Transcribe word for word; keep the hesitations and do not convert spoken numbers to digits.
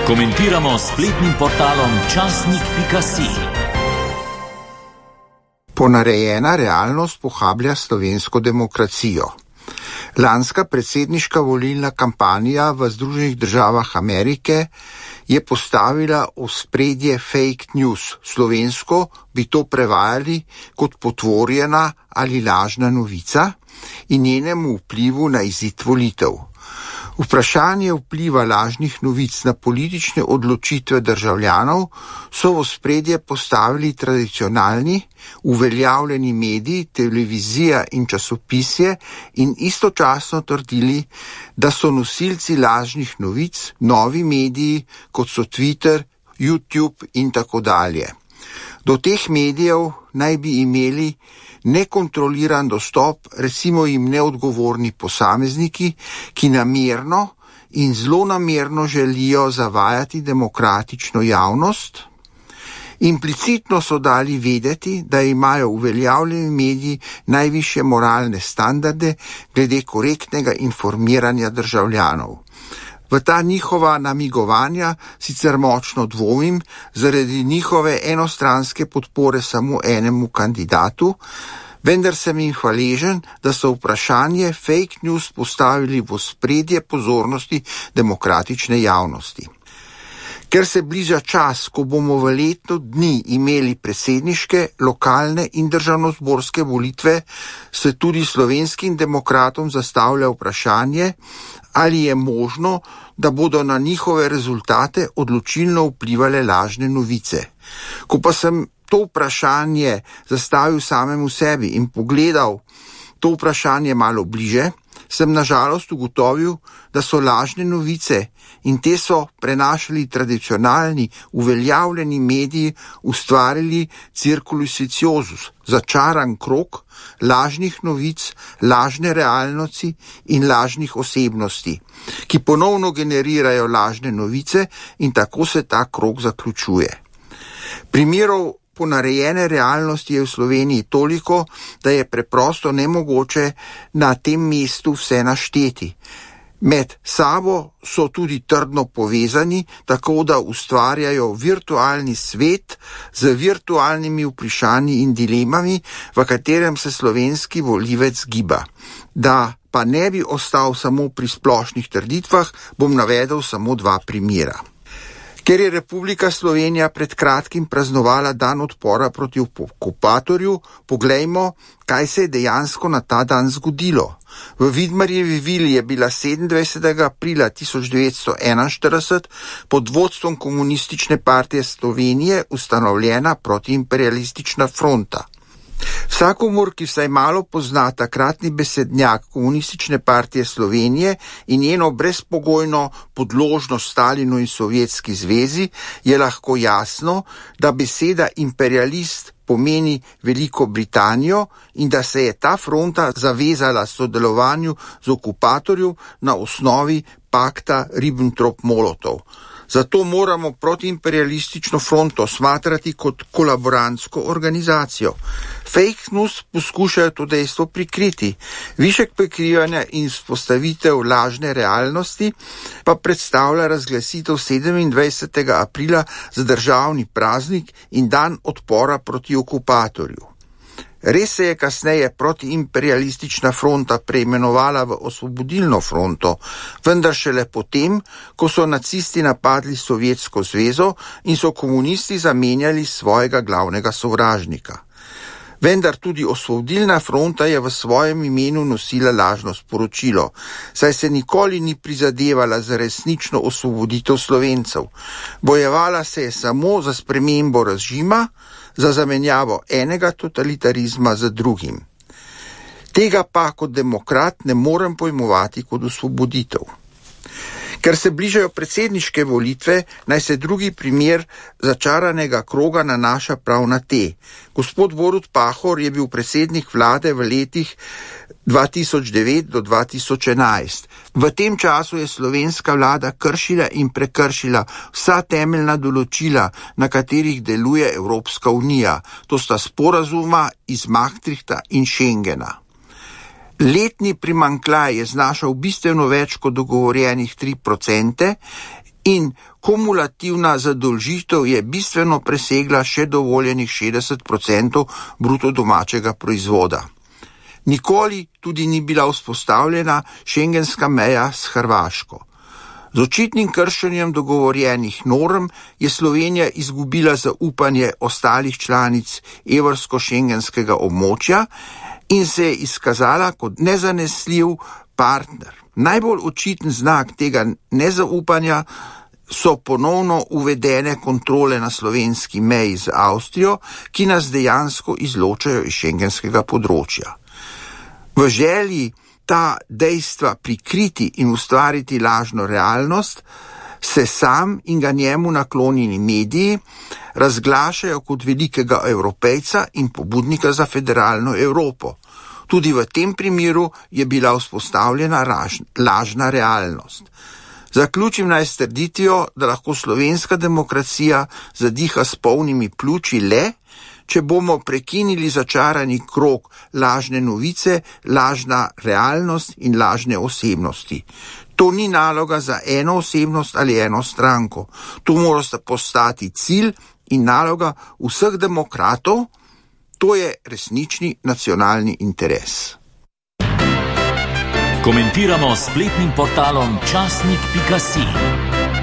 Komentiramo s spletnim portalom časnik pika si. Ponarejena realnost pohablja slovensko demokracijo. Lanska predsedniška volilna kampanja v Združenih državah Amerike je postavila v ospredje fake news. Slovensko bi to prevajali kot potvorjena ali lažna novica in njenemu vplivu na izid volitev. Vprašanje vpliva lažnih novic na politične odločitve državljanov so v ospredje postavili tradicionalni, uveljavljeni mediji, televizija in časopisje in istočasno trdili, da so nosilci lažnih novic novi mediji, kot so Twitter, YouTube in tako dalje. Do teh medijev naj bi imeli nekontroliran dostop, recimo jim neodgovorni posamezniki, ki namerno in zlonamerno želijo zavajati demokratično javnost. Implicitno so dali vedeti, da imajo uveljavljeni mediji najvišje moralne standarde glede korektnega informiranja državljanov. V ta njihova namigovanja sicer močno dvomim zaradi njihove enostranske podpore samo enemu kandidatu, vendar sem jim hvaležen, da so vprašanje fake news postavili v ospredje pozornosti demokratične javnosti. Ker se bliža čas, ko bomo v letu dni imeli predsedniške, lokalne in državnozborske volitve, se tudi slovenskim demokratom zastavlja vprašanje, ali je možno, da bodo na njihove rezultate odločilno vplivale lažne novice. Ko pa sem to vprašanje zastavil samemu sebi in pogledal to vprašanje malo bliže, sem nažalost ugotovil, da so lažne novice in te so prenašali tradicionalni, uveljavljeni mediji, ustvarili circulus viciosus, začaran krog lažnih novic, lažne realnosti in lažnih osebnosti, ki ponovno generirajo lažne novice in tako se ta krog zaključuje. Primerov ponarejene realnosti je v Sloveniji toliko, da je preprosto nemogoče na tem mestu vse našteti. Med sabo so tudi trdno povezani, tako da ustvarjajo virtualni svet z virtualnimi vprašanji in dilemami, v katerem se slovenski volivec giba. Da pa ne bi ostal samo pri splošnih trditvah, bom navedel samo dva primera. Ker je Republika Slovenija pred kratkim praznovala dan odpora proti okupatorju, poglejmo, kaj se je dejansko na ta dan zgodilo. V Vidmarjevi vili je bila sedemindvajsetega aprila tisoč devetsto enainštirideset pod vodstvom Komunistične partije Slovenije ustanovljena protiimperialistična fronta. Vsakomur, ki vsaj malo pozna takratni besednjak Komunistične partije Slovenije in njeno brezpogojno podložnost Stalinu in Sovjetski zvezi, je lahko jasno, da beseda imperialist pomeni Veliko Britanijo in da se je ta fronta zavezala sodelovanju z okupatorjem na osnovi pakta Ribbentrop-Molotov. Zato moramo protiimperialistično fronto smatrati kot kolaborantsko organizacijo. Fake news poskušajo to dejstvo prikriti. Višek prikrivanja in vzpostavitev lažne realnosti pa predstavlja razglasitev sedemindvajsetega aprila za državni praznik in dan odpora proti okupatorju. Res se je kasneje protiimperialistična fronta preimenovala v Osvobodilno fronto, vendar šele potem, ko so nacisti napadli Sovjetsko zvezo in so komunisti zamenjali svojega glavnega sovražnika. Vendar tudi Osvobodilna fronta je v svojem imenu nosila lažno sporočilo, saj se nikoli ni prizadevala za resnično osvoboditev Slovencev. Bojevala se je samo za spremembo režima, za zamenjavo enega totalitarizma z drugim. Tega pa kot demokrat ne morem pojmovati kot osvoboditev. Ker se bližajo predsedniške volitve, naj se drugi primer začaranega kroga nanaša prav na te. Gospod Borut Pahor je bil predsednik vlade v letih dva tisoč devet do dva tisoč enajst. V tem času je slovenska vlada kršila in prekršila vsa temeljna določila, na katerih deluje Evropska unija. To sta sporazuma iz Maastrichta in Schengena. Letni primanjkljaj je znašal bistveno več kot dogovorjenih tri procente in kumulativna zadolžitev je bistveno presegla še dovoljenih šestdeset odstotkov bruto domačega proizvoda. Nikoli tudi ni bila vzpostavljena šengenska meja s Hrvaško. Z očitnim kršenjem dogovorjenih norm je Slovenija izgubila zaupanje ostalih članic evrsko-šengenskega območja in se je izkazala kot nezanesljiv partner. Najbolj očiten znak tega nezaupanja so ponovno uvedene kontrole na slovenski meji z Avstrijo, ki nas dejansko izločajo iz šengenskega področja. V želji ta dejstva prikriti in ustvariti lažno realnost, se sam in ga njemu naklonjeni mediji razglašajo kot velikega Evropejca in pobudnika za federalno Evropo. Tudi v tem primeru je bila vzpostavljena raž, lažna realnost. Zaključim naj s trditvijo, da lahko slovenska demokracija zadiha s polnimi pljuči le, če bomo prekinili začarani krog lažne novice, lažna realnost in lažne osebnosti. To ni naloga za eno osebnost ali eno stranko. To mora postati cilj in naloga vseh demokratov. To je resnični nacionalni interes. Komentiramo s spletnim portalom časnik pika si.